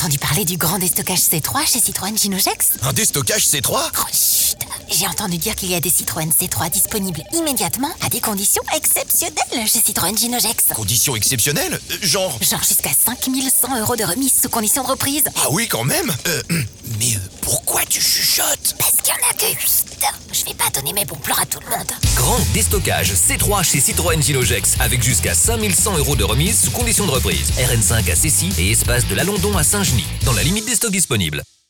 entendu parler du grand déstockage C3 chez Citroën Ginogex? Un déstockage C3? Oh, chut. J'ai entendu dire qu'il y a des Citroën C3 disponibles immédiatement à des conditions exceptionnelles chez Citroën Ginogex. Conditions exceptionnelles? Genre Jusqu'à 5100 € de remise sous condition de reprise. Ah oui, quand même. Mais pourquoi tu chuchotes? Parce qu'il n'y en a que 8. Je vais pas donner mes bons plans à tout le monde. Grand déstockage C3 chez Citroën Ginogex avec jusqu'à 5100 € de remise sous condition de reprise. RN5 à Cessy et espace de l'Alondon à Saint-Genis, dans la limite des stocks disponibles.